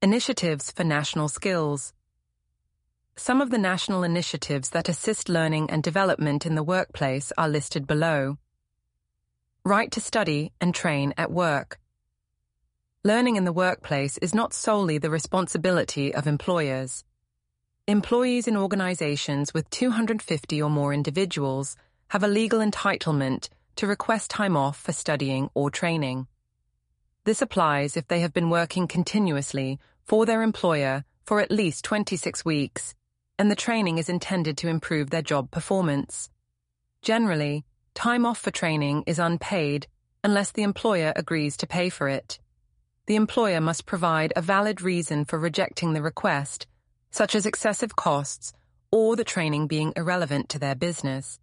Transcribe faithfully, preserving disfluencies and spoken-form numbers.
Initiatives for national skills. Some of the national initiatives that assist learning and development in the workplace are listed below. Right to study and train at work. Learning in the workplace is not solely the responsibility of employers. Employees in organizations with two hundred fifty or more individuals have a legal entitlement to request time off for studying or training. This applies if they have been working continuously for their employer for at least twenty-six weeks, and the training is intended to improve their job performance. Generally, time off for training is unpaid unless the employer agrees to pay for it. The employer must provide a valid reason for rejecting the request, such as excessive costs or the training being irrelevant to their business.